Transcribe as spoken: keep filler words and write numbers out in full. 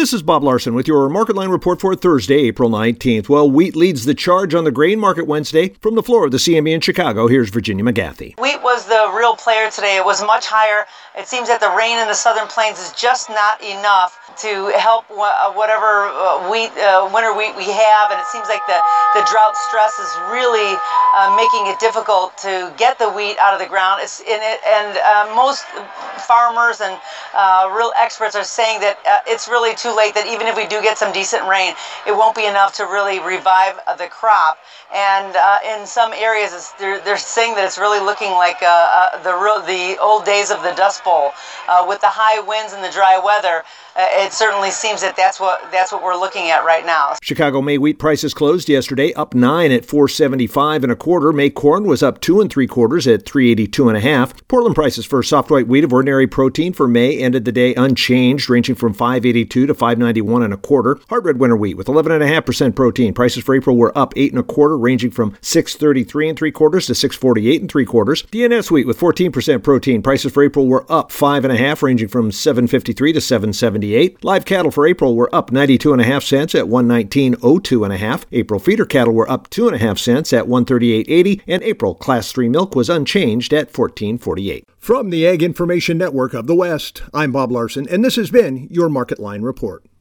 This is Bob Larson with your Market Line report for Thursday, April nineteenth. Well, wheat leads the charge on the grain market Wednesday. From the floor of the C M E in Chicago, here's Virginia McGathy. Wheat was the real player today. It was much higher. It seems that the rain in the southern plains is just not enough to help whatever wheat, uh, winter wheat we have, and it seems like the, the drought stress is really uh, making it difficult to get the wheat out of the ground. It's in it, and uh, most farmers and uh, real experts are saying that uh, it's really too late, that even if we do get some decent rain, it won't be enough to really revive the crop. And uh, in some areas, it's, they're, they're saying that it's really looking like uh, uh, the real, the old days of the Dust Bowl. Uh, with the high winds and the dry weather, uh, it certainly seems that that's what that's what we're looking at right now. Chicago May wheat prices closed yesterday up nine at four seventy-five and a quarter. May corn was up two and three quarters at three eighty-two and a half. Portland prices for soft white wheat of ordinary protein for May ended the day unchanged, ranging from five eighty-two to five ninety-one and a quarter. Hard red winter wheat with eleven and a half percent protein. Prices for April were up eight and a quarter, ranging from six thirty-three and three quarters to six forty-eight and three quarters. D N S wheat with fourteen percent protein. Prices for April were up five and a half, ranging from seven fifty-three to seven seventy-eight. Live cattle for April were up ninety-two and a half cents at one nineteen oh two and a half. April feeder cattle were up two and a half cents at one thirty-eight eighty, and April class three milk was unchanged at fourteen forty-eight. From the Ag Information Network of the West, I'm Bob Larson, and this has been your Market Line report.